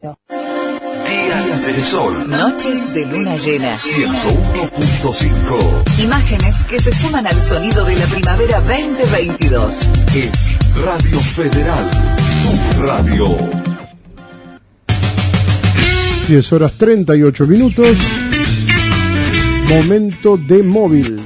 Días de sol. Noches de luna llena. 101.5. Imágenes que se suman al sonido de la primavera 2022. Es Radio Federal, tu radio. 10 horas 38 minutos. Momento de móvil.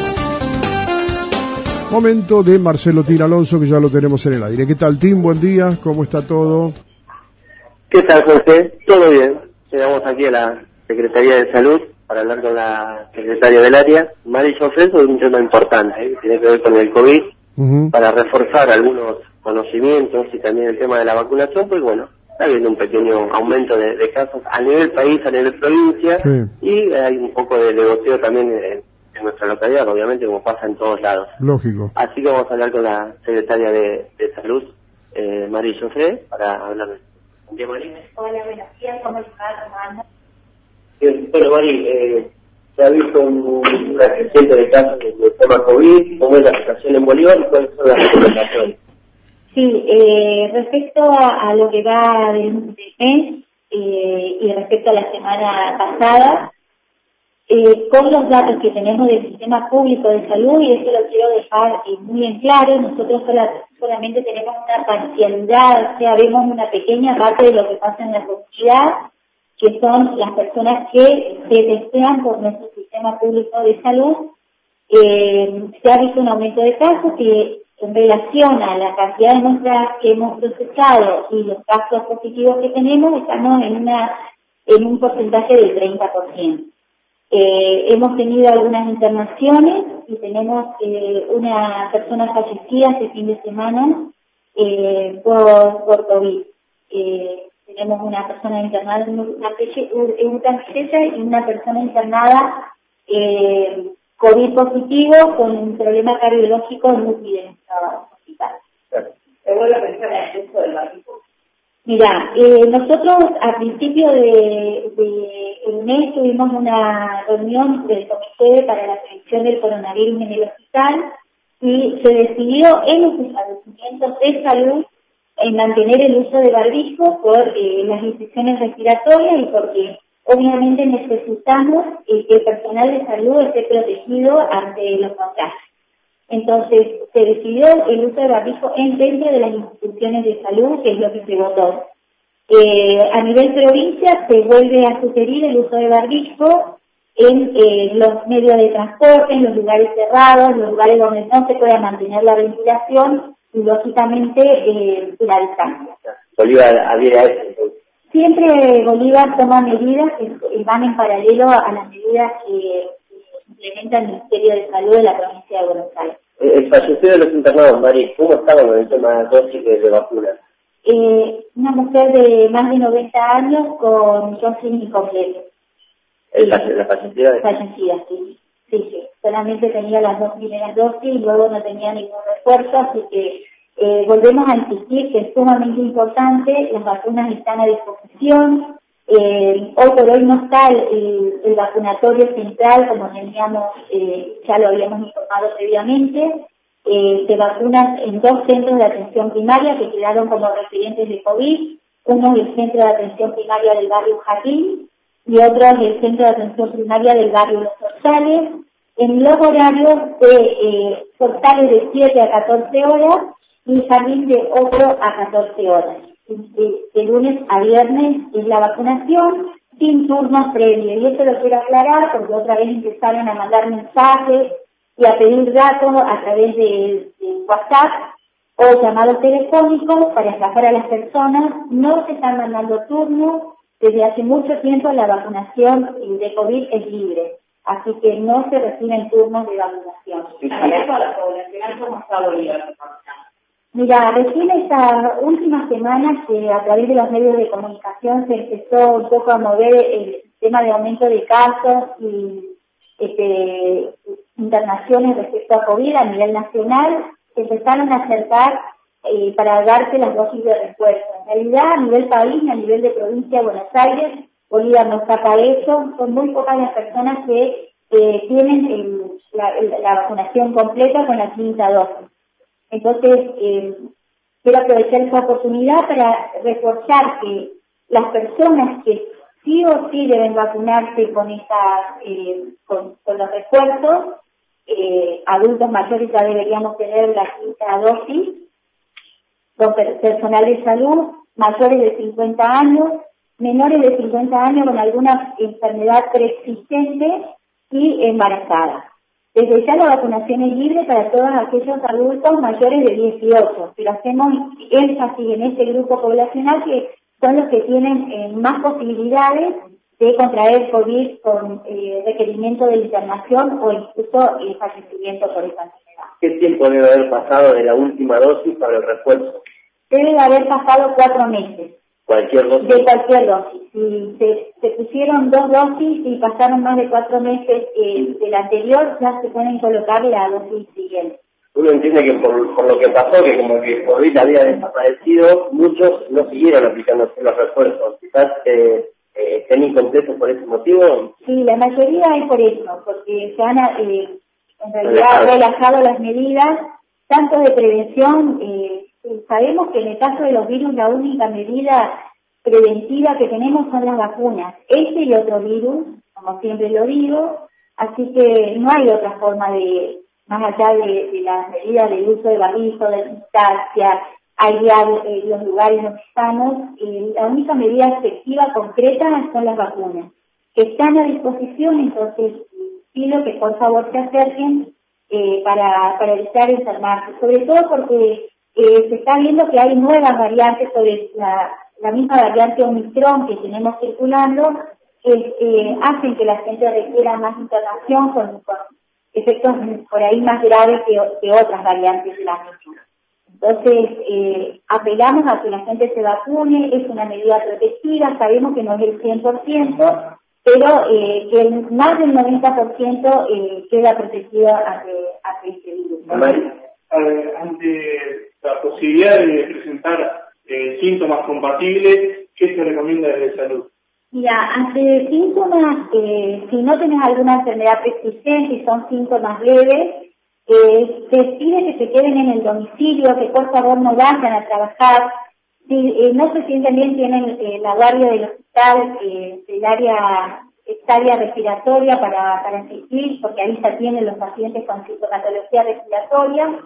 Momento de Marcelo Tin Alonso, que ya lo tenemos en el aire. ¿Qué tal, Tim? Buen día. ¿Cómo está todo? ¿Qué tal, Jorge? ¿Todo bien? Llegamos aquí a la Secretaría de Salud para hablar con la secretaria del área, Mari Jofre, sobre un tema importante, que tiene que ver con el COVID, para reforzar algunos conocimientos y también el tema de la vacunación, pues bueno, está habiendo un pequeño aumento de casos a nivel país, a nivel provincia, y hay un poco de negocio también en nuestra localidad, obviamente, como pasa en todos lados. Lógico. Así que vamos a hablar con la secretaria de Salud, Mari Jofre, para hablar de esto. Buen día, Mari. Hola, buenos días, ¿cómo estás, Romano? Bueno, Mari, se ha visto una creciente de casos del tema COVID, ¿cómo es la situación en Bolívar y cuáles son las recomendaciones? Sí, respecto a lo que va del mes y respecto a la semana pasada, con los datos que tenemos del sistema público de salud, y eso lo quiero dejar muy en claro, nosotros solamente tenemos una parcialidad, o sea, vemos una pequeña parte de lo que pasa en la sociedad, que son las personas que se testean por nuestro sistema público de salud. Se ha visto un aumento de casos que, en relación a la cantidad de muestras que hemos procesado y los casos positivos que tenemos, estamos en un porcentaje del 30%. Hemos tenido algunas internaciones y tenemos una persona fallecida este fin de semana por COVID. Tenemos una persona internada en una tristeza y una persona internada COVID positivo con un problema cardiológico en UCI en nuestro hospital. ¿Según la persona del uso del barbijo? Mira, nosotros a principio de el mes tuvimos una reunión del Comité para la Prevención del Coronavirus en el hospital y se decidió en los establecimientos de salud en mantener el uso de barbijo por las infecciones respiratorias y porque obviamente necesitamos que el personal de salud esté protegido ante los contagios. Entonces, se decidió el uso de barbijo dentro de las instituciones de salud, que es lo que se votó. A nivel provincia se vuelve a sugerir el uso de barbijo en los medios de transporte, en los lugares cerrados, los lugares donde no se pueda mantener la ventilación y, lógicamente, la distancia. Bolívar adhiere a eso. Siempre Bolívar toma medidas que van en paralelo a las medidas que implementa el Ministerio de Salud de la provincia de Buenos Aires. El fallecido de los internados, Mari, ¿cómo estaba con el tema de dosis de vacunas? Una mujer de más de 90 años con dosis incompleta. ¿La fallecida? Fallecida, sí. Sí. Solamente tenía las 2 primeras dosis y luego no tenía ningún refuerzo, así que volvemos a insistir que es sumamente importante, las vacunas están a disposición. Hoy por hoy no está el vacunatorio central como teníamos, ya lo habíamos informado previamente. Se vacunan en 2 centros de atención primaria que quedaron como referentes de COVID. Uno es el centro de atención primaria del barrio Jardín y otro es el centro de atención primaria del barrio Los Orzales, en los horarios de Orzales de 7 a 14 horas y Jardín de 8 a 14 horas. De lunes a viernes es la vacunación sin turnos previos. Y esto lo quiero aclarar porque otra vez empezaron a mandar mensajes y a pedir datos a través de WhatsApp o llamados telefónicos para estafar a las personas. No se están mandando turnos. Desde hace mucho tiempo la vacunación de COVID es libre. Así que no se reciben turnos de vacunación. Respecto a la población, ¿cómo está Bolívar? Mira, recién esta última semana que a través de los medios de comunicación se empezó un poco a mover el tema de aumento de casos y internaciones respecto a COVID a nivel nacional, se empezaron a acercar para darse las dosis de refuerzo. En realidad, a nivel país, a nivel de provincia de Buenos Aires, Bolívar no escapa de eso, son muy pocas las personas que tienen la vacunación completa con la quinta dosis. Entonces, quiero aprovechar esta oportunidad para reforzar que las personas que sí o sí deben vacunarse con con los refuerzos, adultos mayores ya deberíamos tener la quinta dosis, personal de salud, mayores de 50 años, menores de 50 años con alguna enfermedad preexistente y embarazadas. Desde ya la vacunación es libre para todos aquellos adultos mayores de 18, pero hacemos énfasis en este grupo poblacional que son los que tienen más posibilidades de contraer COVID con requerimiento de internación o incluso fallecimiento por esta enfermedad. ¿Qué tiempo debe haber pasado de la última dosis para el refuerzo? Debe de haber pasado 4 meses. ¿Cualquier dosis? De cualquier dosis. Si se pusieron 2 dosis y pasaron más de 4 meses de la anterior, ya se pueden colocar la dosis siguiente. Uno entiende que por lo que pasó, que como que el COVID había desaparecido, muchos no siguieron aplicándose los refuerzos. Quizás estén incompletos por ese motivo. Sí, la mayoría es por eso, porque se han en realidad relajado las medidas, tanto de prevención. Sabemos que en el caso de los virus la única medida preventiva que tenemos son las vacunas. Este y otro virus, como siempre lo digo, así que no hay otra forma de, más allá de las medidas del uso de barbijo, de distancia, aislar los lugares donde estamos, la única medida efectiva, concreta, son las vacunas, que están a disposición. Entonces pido que por favor se acerquen para evitar enfermarse, sobre todo porque se está viendo que hay nuevas variantes sobre la misma variante Omicron que tenemos circulando, que hacen que la gente requiera más internación con efectos por ahí más graves que otras variantes de la misma. Entonces, apelamos a que la gente se vacune, es una medida protegida, sabemos que no es el 100%, pero que más del 90% queda protegido ante este virus. Ante la posibilidad de presentar síntomas compatibles, ¿qué se recomienda desde salud? Mira, ante síntomas, si no tenés alguna enfermedad persistente y son síntomas leves, se pide que se queden en el domicilio, que por favor no vayan a trabajar. Si no se sienten bien, tienen la guardia del hospital, el área respiratoria para asistir, porque ahí se atienden los pacientes con sintomatología respiratoria,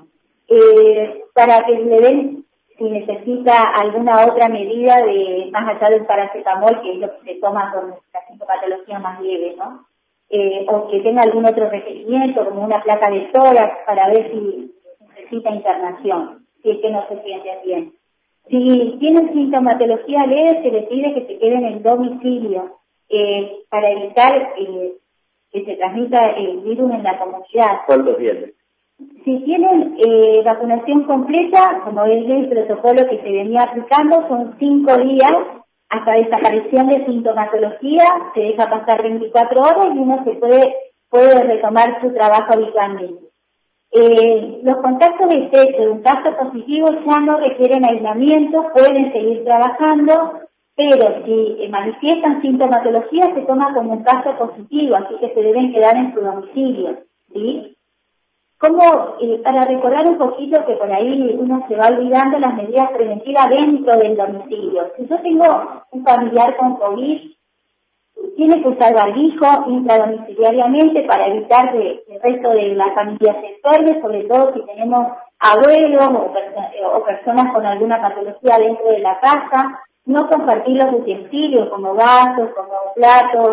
para que le den, si necesita alguna otra medida más allá del paracetamol, que es lo que se toma con la sintomatología más leve, ¿no? O que tenga algún otro requerimiento, como una placa de tórax, para ver si necesita internación, si es que no se siente bien. Si tienen sintomatología leve, se les pide que se queden en domicilio, para evitar que se transmita el virus en la comunidad. ¿Cuántos días? Si tienen vacunación completa, como es el protocolo que se venía aplicando, son 5 días hasta desaparición de sintomatología, se deja pasar 24 horas y uno se puede retomar su trabajo habitualmente. Los contactos estrechos de un caso positivo ya no requieren aislamiento, pueden seguir trabajando, pero si manifiestan sintomatología se toma como un caso positivo, así que se deben quedar en su domicilio, ¿sí? Como para recordar un poquito que por ahí uno se va olvidando las medidas preventivas dentro del domicilio. Si yo tengo un familiar con COVID, tiene que usar barbijo intradomiciliariamente para evitar que el resto de la familia se enferme, sobre todo si tenemos abuelos o personas con alguna patología dentro de la casa. No compartir los utensilios como vasos, como platos.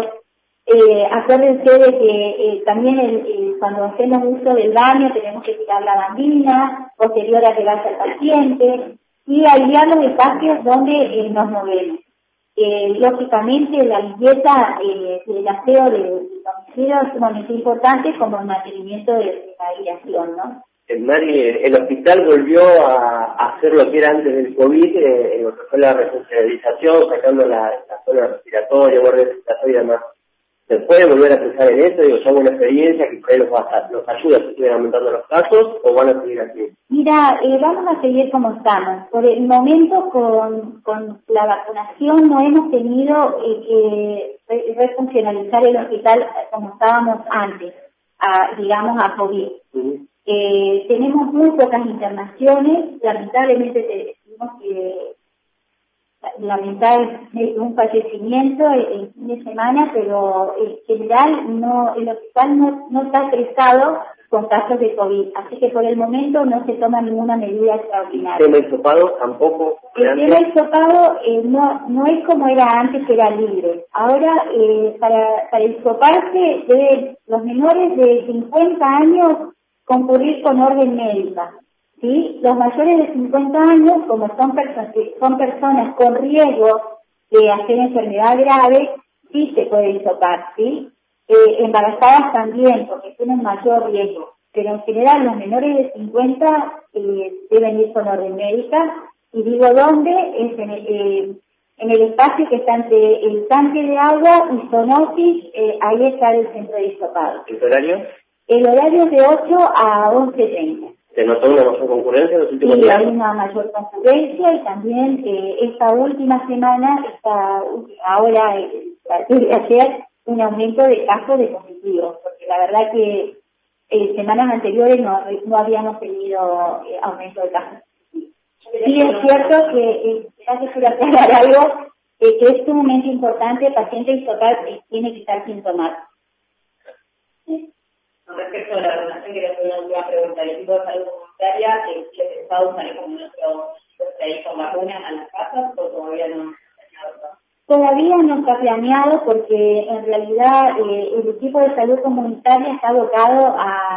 Acuérdense de que también cuando hacemos uso del baño tenemos que tirar la bandina posterior a que vaya el paciente y aislar los espacios donde nos movemos. Lógicamente la limpieza y el aseo del domicilio es sumamente importante, como el mantenimiento de la aireación, ¿no? Mari, el hospital volvió a hacer lo que era antes del COVID, en lo que fue la responsabilización, sacando la zona respiratoria, guardia respiratoria y demás. ¿Se puede volver a pensar en eso? Digo, ya hubo una experiencia que por ahí los ayuda si siguen aumentando los casos, ¿o van a seguir así? Mira, vamos a seguir como estamos. Por el momento, con la vacunación no hemos tenido que refuncionalizar el hospital como estábamos antes, digamos a COVID. Uh-huh. Tenemos muy pocas internaciones, lamentablemente tenemos que lamentar un fallecimiento el fin de semana, pero en general el hospital no está estresado con casos de COVID, así que por el momento no se toma ninguna medida extraordinaria. ¿El tema hisopado tampoco? El tema hisopado no es como era antes, que era libre. Ahora, para hisoparse, deben los menores de 50 años concurrir con orden médica. ¿Sí? Los mayores de 50 años, como son personas con riesgo de hacer enfermedad grave, sí se puede hisopar, ¿sí? Embarazadas también, porque tienen mayor riesgo. Pero en general los menores de 50 deben ir con orden médica. Y digo dónde, es en el espacio que está entre el tanque de agua y zoonosis, ahí está el centro de hisopado. ¿El horario? El horario es de 8 a 11:30. ¿Se notó una mayor concurrencia en los últimos Sí, días? hay una mayor concurrencia y también esta última semana, ahora, a partir de ayer, un aumento de casos de positivos, porque la verdad que semanas anteriores no habíamos tenido aumento de casos. Sí, es cierto que, ya que quiero aclarar algo, que es sumamente importante, el paciente hisopar tiene que estar sintomático. Con respecto a la vacunación, quería hacer una última pregunta. El equipo de salud comunitaria, ¿les está usando como nuestro con vacunas a las casas o todavía no? Todavía no está planeado porque en realidad el equipo de salud comunitaria está abocado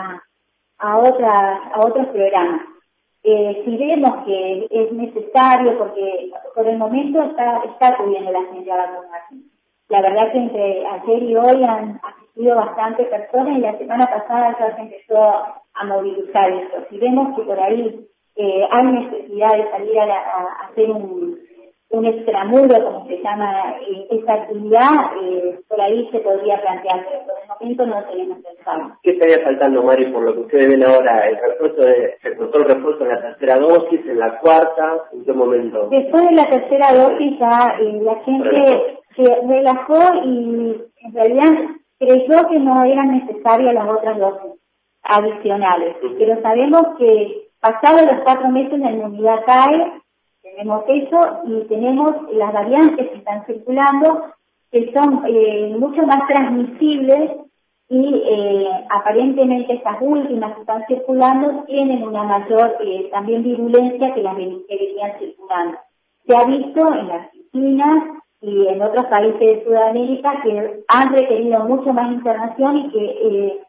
a otros programas. Si vemos que es necesario, porque por el momento está acudiendo la gente a vacunarse. La verdad que entre ayer y hoy han asistido bastantes personas y la semana pasada ya se empezó a movilizar esto. Si vemos que por ahí hay necesidad de salir a hacer un extramuro, como se llama esa actividad, por ahí se podría plantear, pero por el momento no tenemos pensado. ¿Qué estaría faltando, Mari, por lo que ustedes ven ahora? ¿Se cortó el refuerzo en la tercera dosis, en la cuarta? ¿En qué momento? Después de la tercera dosis ya la gente se relajó y en realidad creyó que no eran necesarias las otras dosis adicionales. Pero sabemos que pasados los 4 meses la inmunidad cae, tenemos eso y tenemos las variantes que están circulando que son mucho más transmisibles y aparentemente estas últimas que están circulando tienen una mayor también virulencia que las que venían circulando. Se ha visto en la Argentina y en otros países de Sudamérica que han requerido mucho más internación y que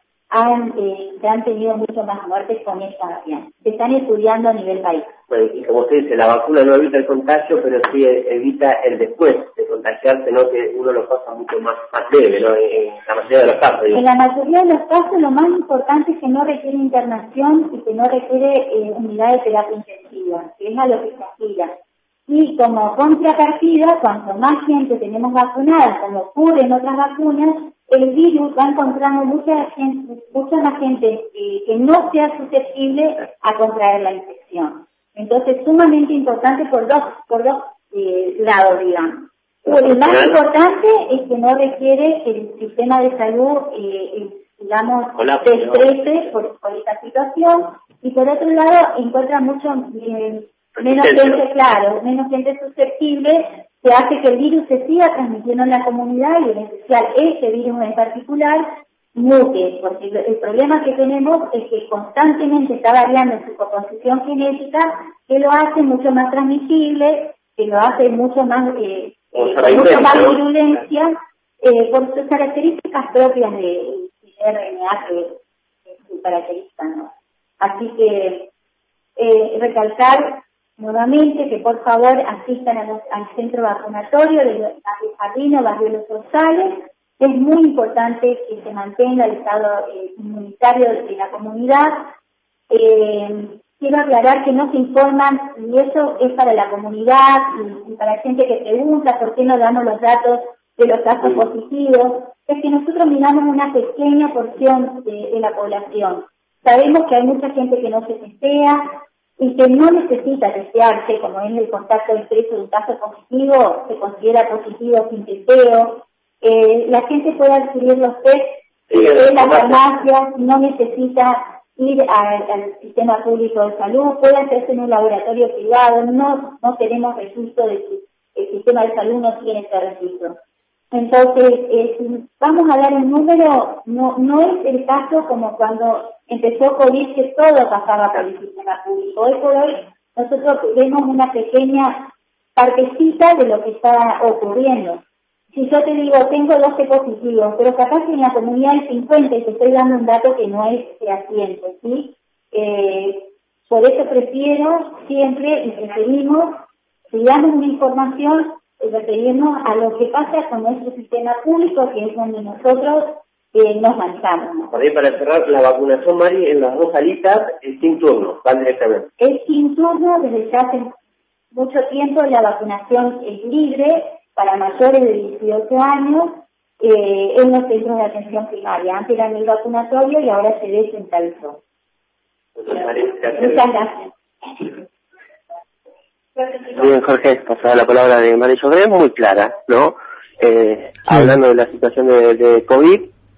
se han tenido mucho más muertes con esta variante. Se están estudiando a nivel país. Bueno, y como usted dice, la vacuna no evita el contagio, pero sí evita el después de contagiarse, ¿no? Que uno lo pasa mucho más leve, ¿no? En la mayoría de los casos. En la mayoría de los casos lo más importante es que no requiere internación y que no requiere unidad de terapia intensiva, que es a lo que se aspira. Y como contrapartida, cuanto más gente tenemos vacunada, como ocurre en otras vacunas, el virus va encontrando mucha más gente que no sea susceptible a contraer la infección. Entonces, sumamente importante por dos lados, digamos. El más importante es que no requiere el sistema de salud, digamos, se estrese por esta situación. Y por otro lado, encuentra mucho menos gente susceptible, que hace que el virus se siga transmitiendo en la comunidad y en especial ese virus en particular mute, porque el problema que tenemos es que constantemente está variando en su composición genética, que lo hace mucho más transmisible, que lo hace mucho más con mucha más virulencia, por sus características propias de RNA, que es su característica, ¿no? Así que recalcar nuevamente que por favor asistan al centro vacunatorio de Barrio Jardino, Barrio Los Rosales. Es muy importante que se mantenga el estado inmunitario de la comunidad. Quiero aclarar que no se informan, y eso es para la comunidad y para gente que pregunta por qué no damos los datos de los casos positivos. Es que nosotros miramos una pequeña porción de la población. Sabemos que hay mucha gente que no se testea y que no necesita testearse, como es el contacto estrecho de un caso positivo, se considera positivo sin testeo. La gente puede adquirir los test en las farmacias, no necesita ir al sistema público de salud, puede hacerse en un laboratorio privado, no tenemos registro de el sistema de salud no tiene ese registro. Entonces, si vamos a dar un número, no es el caso como cuando empezó COVID, que todo pasaba por el sistema público. Hoy por hoy nosotros vemos una pequeña partecita de lo que está ocurriendo. Si yo te digo, tengo 12 positivos, pero capaz que en la comunidad hay 50 y te estoy dando un dato que no es fehaciente, ¿sí? Por eso prefiero siempre, y preferimos, si damos una información, referirnos a lo que pasa con nuestro sistema público, que es donde nosotros nos manejamos. Por ahí, para cerrar, la vacunación, Mari, en las 2 salitas es sin turno, van directamente. Es sin turno, desde ya hace mucho tiempo la vacunación es libre para mayores de 18 años en los centros de atención primaria. Antes era el vacunatorio y ahora se descentralizó. Muchas gracias. Bien, Jorge, pasaba la palabra de María Jofré, muy clara, ¿no? Hablando de la situación de COVID,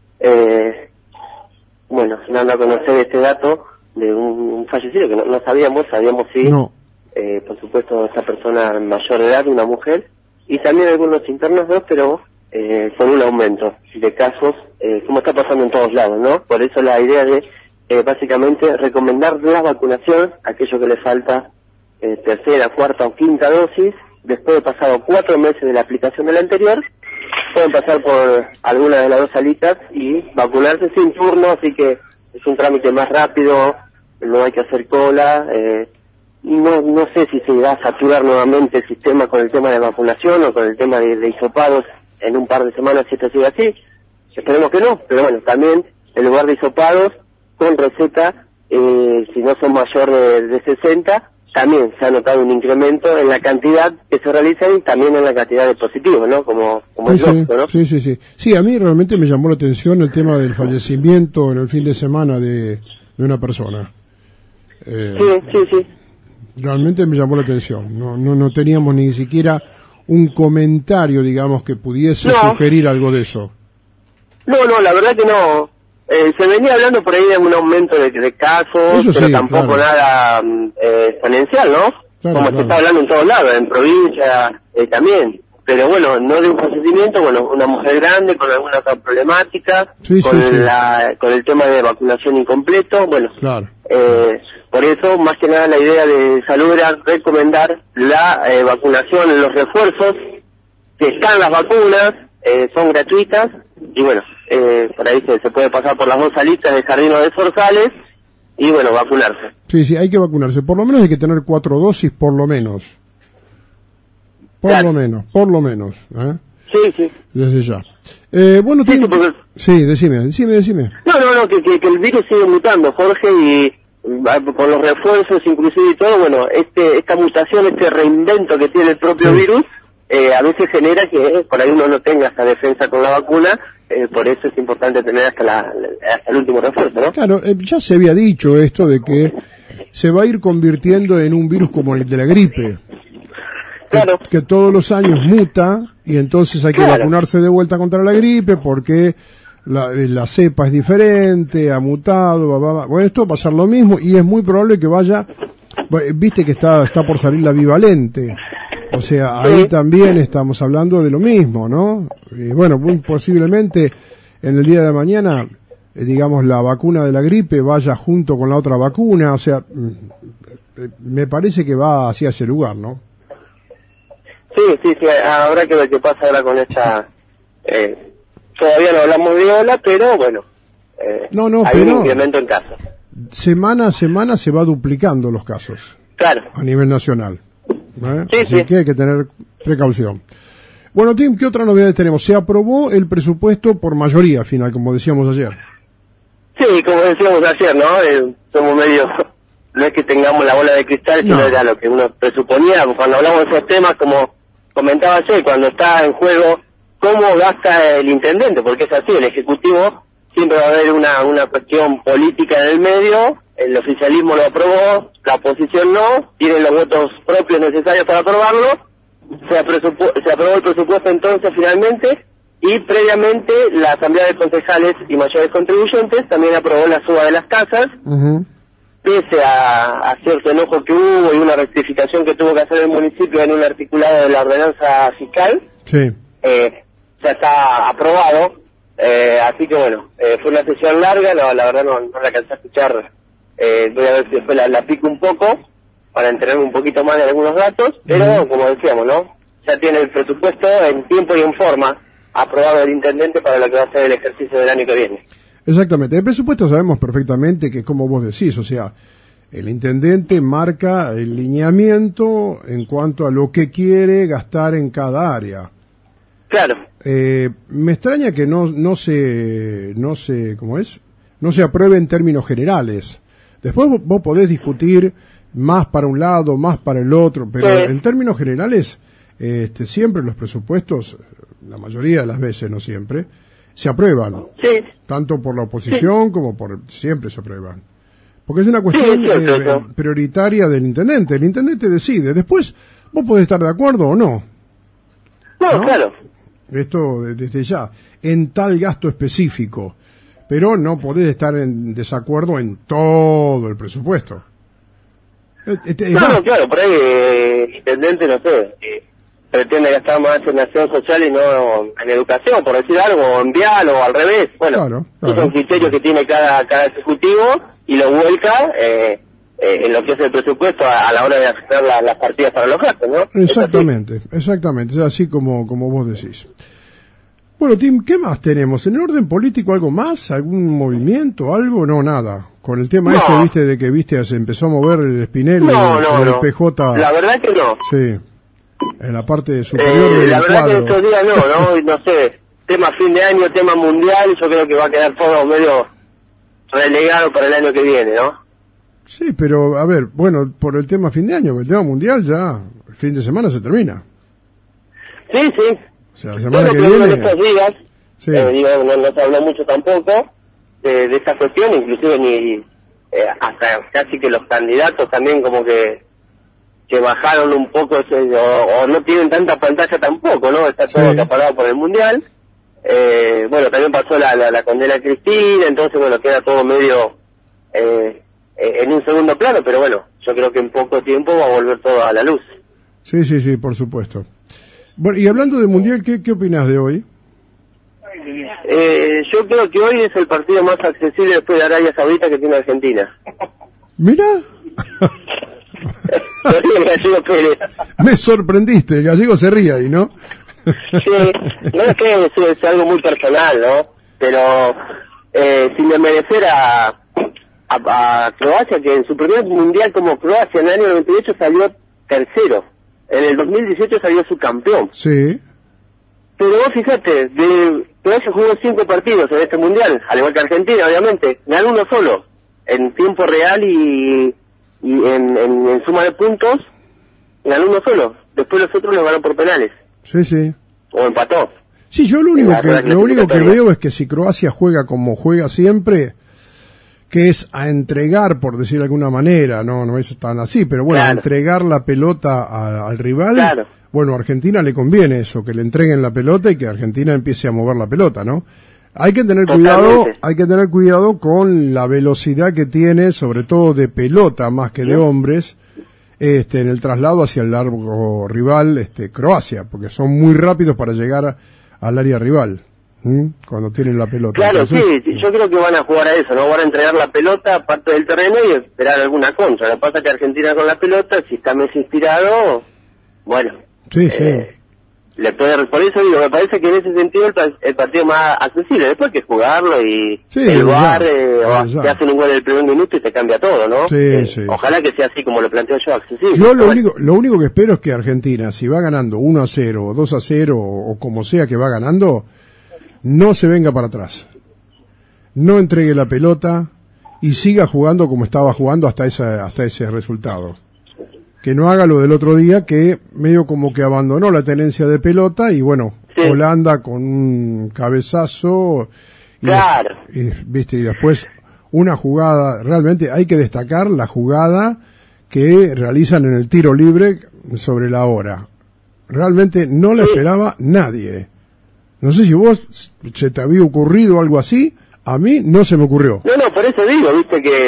bueno, dando a conocer este dato de un fallecido que no sabíamos sí, no. Por supuesto, esta persona mayor de edad, una mujer, y también algunos internos, ¿no? Pero con un aumento de casos, como está pasando en todos lados, ¿no? Por eso la idea de, básicamente, recomendar la vacunación a aquello que le falta tercera, cuarta o quinta dosis, después de pasado 4 meses de la aplicación de la anterior, pueden pasar por alguna de las 2 salitas y vacunarse sin turno, así que es un trámite más rápido, no hay que hacer cola, no sé si se va a saturar nuevamente el sistema con el tema de vacunación o con el tema de hisopados en un par de semanas si esto sigue así, esperemos que no, pero bueno, también en lugar de hisopados, con receta, si no son mayor de 60, también se ha notado un incremento en la cantidad que se realiza y también en la cantidad de positivos, ¿no? Como sí, es lógico, ¿no? Sí. Sí, a mí realmente me llamó la atención el tema del fallecimiento en el fin de semana de una persona. Sí. Realmente me llamó la atención. No teníamos ni siquiera un comentario, digamos, que pudiese sugerir algo de eso. No, la verdad que no. Se venía hablando por ahí de un aumento de casos, pero tampoco nada exponencial, ¿no? Claro, como se está hablando en todos lados, en provincia también. Pero bueno, no de un fallecimiento, bueno, una mujer grande con alguna otra problemática, con el tema de vacunación incompleto, bueno. Claro. Por eso, más que nada, la idea de salud era recomendar la vacunación, los refuerzos, que están las vacunas, son gratuitas, y bueno, por ahí se puede pasar por las 2 salitas de Jardino de Zorzales y bueno, vacunarse. Sí, hay que vacunarse. Por lo menos hay que tener 4 dosis, por lo menos. Por lo menos. Sí. Desde ya. Bueno, decime. No, que el virus sigue mutando, Jorge, y con los refuerzos inclusive y todo, bueno, esta mutación, este reinvento que tiene el propio virus, a veces genera que por ahí uno no tenga esa defensa con la vacuna, por eso es importante tener hasta el último refuerzo, ¿no? Claro, ya se había dicho esto de que se va a ir convirtiendo en un virus como el de la gripe. Claro. Que todos los años muta y entonces hay que vacunarse de vuelta contra la gripe porque la cepa es diferente, ha mutado, Bueno, esto va a pasar lo mismo y es muy probable que vaya, viste que está por salir la bivalente. O sea, ahí también estamos hablando de lo mismo, ¿no? Y bueno, muy posiblemente en el día de mañana, digamos, la vacuna de la gripe vaya junto con la otra vacuna, o sea, me parece que va hacia ese lugar, ¿no? Sí, habrá que ver qué pasa ahora con esta... todavía no hablamos de ola, pero bueno, hay un incremento en casos. Semana a semana se va duplicando los casos. Claro. A nivel nacional. Así que hay que tener precaución. Bueno, Tim, ¿qué otras novedades tenemos? Se aprobó el presupuesto por mayoría final, como decíamos ayer. Sí, como decíamos ayer, ¿no? Somos medio... No es que tengamos la bola de cristal, sino era lo que uno presuponía. Cuando hablamos de esos temas, como comentaba ayer, cuando está en juego cómo gasta el intendente, porque es así, el Ejecutivo siempre va a haber una cuestión política en el medio, el oficialismo lo aprobó, la oposición no, tienen los votos propios necesarios para aprobarlo, se aprobó el presupuesto entonces finalmente, y previamente la Asamblea de Concejales y Mayores Contribuyentes también aprobó la suba de las tasas, pese a cierto enojo que hubo y una rectificación que tuvo que hacer el municipio en un articulado de la ordenanza fiscal, sí. Ya está aprobado, así que bueno, fue una sesión larga, no, la verdad no la alcancé a escuchar, voy a ver si después la pico un poco, para enterarme un poquito más de algunos datos, pero como decíamos, ¿no? Ya tiene el presupuesto en tiempo y en forma aprobado el intendente para lo que va a ser el ejercicio del año que viene. Exactamente, el presupuesto sabemos perfectamente que, como vos decís, o sea, el intendente marca el lineamiento en cuanto a lo que quiere gastar en cada área. Claro. Me extraña que no se, ¿cómo es? No se apruebe en términos generales. Después vos podés discutir más para un lado, más para el otro, pero sí. En términos generales, siempre los presupuestos, la mayoría de las veces, no siempre, se aprueban. Sí. Tanto por la oposición como siempre se aprueban. Porque es una cuestión prioritaria del intendente. El intendente decide. Después, vos podés estar de acuerdo o no. No, claro. Esto desde ya, en tal gasto específico, pero no podés estar en desacuerdo en todo el presupuesto. No, claro, por ahí el intendente, no sé, pretende gastar más en acción social y no en educación, por decir algo, o en vial o al revés. Bueno, claro. Esos son criterios que tiene cada ejecutivo y lo vuelca en lo que es el presupuesto a la hora de asignar las partidas para los gastos, ¿no? Exactamente, es así como vos decís. Bueno, Tim, ¿qué más tenemos? ¿En el orden político algo más? ¿Algún movimiento? ¿Algo? No, nada. Con el tema se empezó a mover el Spinelli en el PJ. La verdad que no. Sí, en la parte superior del la verdad cuadro. que estos días no sé, tema fin de año, tema mundial, yo creo que va a quedar todo medio relegado para el año que viene, ¿no? Sí, pero, a ver, bueno, por el tema fin de año, el tema mundial ya, el fin de semana se termina. Sí. O sea, la semana que viene... viene... estos días, sí. No se habló mucho tampoco de esta cuestión, inclusive hasta casi que los candidatos también como que bajaron un poco, o no tienen tanta pantalla tampoco, ¿no? Está todo acaparado por el mundial. Bueno, también pasó la condena a Cristina, entonces, bueno, queda todo medio... en un segundo plano, pero bueno, yo creo que en poco tiempo va a volver todo a la luz. Sí, por supuesto. Bueno, y hablando de Mundial, ¿qué opinás de hoy? Yo creo que hoy es el partido más accesible después de Arabia Saudita que tiene Argentina. Mira. El Gallego Pérez. Me sorprendiste, el gallego se ríe ahí, ¿no? Sí, no es que es algo muy personal, ¿no? Pero sin desmerecer a Croacia, que en su primer mundial como Croacia en el año 98 salió tercero. En el 2018 salió subcampeón. Sí. Pero vos fíjate, Croacia jugó 5 partidos en este mundial, al igual que Argentina, obviamente. Ganó uno solo, en tiempo real y en suma de puntos, ganó uno solo. Después los otros los ganó por penales. Sí. O empató. Sí, yo lo único que veo es que si Croacia juega como juega siempre, que es a entregar, por decir de alguna manera, no es tan así, pero bueno, claro, entregar la pelota al rival, claro. Bueno, a Argentina le conviene eso, que le entreguen la pelota y que Argentina empiece a mover la pelota, ¿no? Hay que tener cuidado con la velocidad que tiene, sobre todo de pelota más que de hombres, en el traslado hacia el largo rival, Croacia, porque son muy rápidos para llegar al área rival. Cuando tienen la pelota. Claro, entonces, sí, yo creo que van a jugar a eso, ¿no? Van a entregar la pelota parte del terreno y esperar alguna contra. Lo que pasa es que Argentina con la pelota, si está Messi inspirado, bueno, sí. Le puede, por eso digo, me parece que en ese sentido el partido más accesible. Después hay que jugarlo y el VAR, te hacen un gol en el primer minuto y te cambia todo, ¿no? Sí. Ojalá que sea así como lo planteo yo, accesible. Yo lo único que espero es que Argentina, si va ganando 1-0 o 2-0 o como sea que va ganando, no se venga para atrás, no entregue la pelota y siga jugando como estaba jugando hasta ese resultado. Que no haga lo del otro día, que medio como que abandonó la tenencia de pelota y bueno, Holanda con un cabezazo y, claro. y después una jugada, realmente hay que destacar la jugada que realizan en el tiro libre sobre la hora. Realmente no la esperaba nadie. No sé si vos se te había ocurrido algo así, a mí no se me ocurrió. No, por eso digo, viste que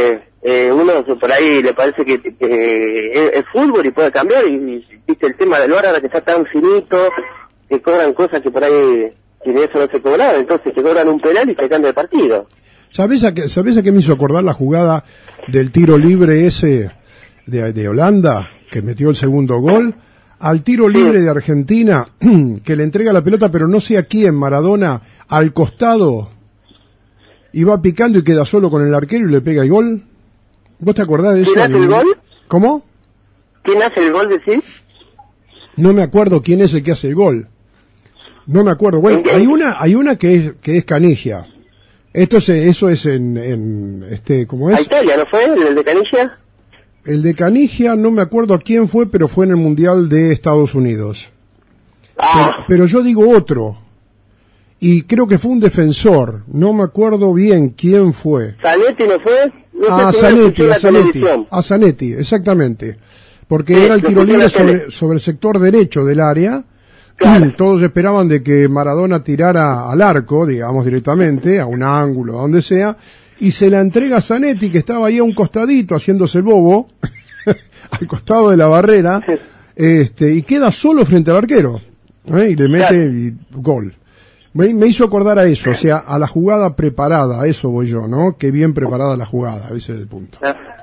uno por ahí le parece que es fútbol y puede cambiar, y viste el tema del VAR ahora que está tan finito, que cobran cosas que por ahí, si de eso no se cobraban, entonces te cobran un penal y te cambia el partido. ¿Sabés a qué me hizo acordar la jugada del tiro libre ese de Holanda, que metió el segundo gol? Al tiro libre de Argentina, que le entrega la pelota, pero no sé a quién, Maradona, al costado, y va picando y queda solo con el arquero y le pega el gol. ¿Vos te acordás de eso? ¿Quién hace el gol? ¿Cómo? ¿Quién hace el gol, decís? No me acuerdo quién es el que hace el gol. No me acuerdo. Bueno, hay una que es Canigia. Eso es ¿cómo es? ¿A Italia, no fue? ¿El de Canigia? El de Canigia, no me acuerdo a quién fue, pero fue en el Mundial de Estados Unidos. Pero yo digo otro. Y creo que fue un defensor. No me acuerdo bien quién fue. ¿Zanetti no fue? No sé Zanetti, exactamente. Porque era el tiro libre sobre el sector derecho del área. Claro. Todos esperaban de que Maradona tirara al arco, digamos directamente, a un ángulo, a donde sea, y se la entrega a Zanetti, que estaba ahí a un costadito haciéndose el bobo, al costado de la barrera, y queda solo frente al arquero, y le mete gol. Me hizo acordar a eso, o sea, a la jugada preparada, a eso voy yo, ¿no? Qué bien preparada la jugada, ese es el punto.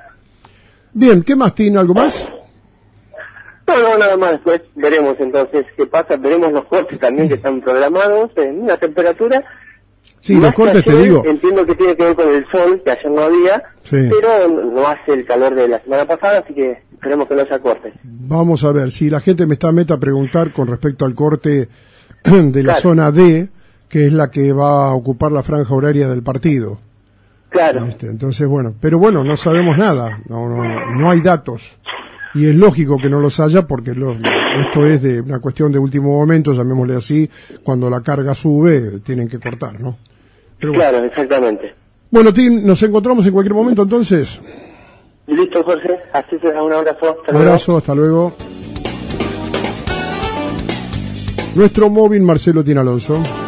Bien, ¿qué más tiene? ¿Algo más? No, nada más. Después veremos entonces qué pasa, veremos los cortes también que están programados, en la temperatura. Sí, los cortes te digo. Entiendo que tiene que ver con el sol, que ayer no había, pero no hace el calor de la semana pasada, así que esperemos que no haya cortes. Vamos a ver, si la gente me está a preguntar con respecto al corte de la zona D, que es la que va a ocupar la franja horaria del partido. Claro. Entonces, bueno, pero bueno, no sabemos nada, no hay datos. Y es lógico que no los haya porque esto es de una cuestión de último momento, llamémosle así, cuando la carga sube, tienen que cortar, ¿no? Pero bueno. Claro, exactamente. Bueno, Tim, nos encontramos en cualquier momento entonces. Listo, Jorge, así será, un abrazo. Un abrazo, hasta luego. Nuestro móvil Marcelo Tin Alonso.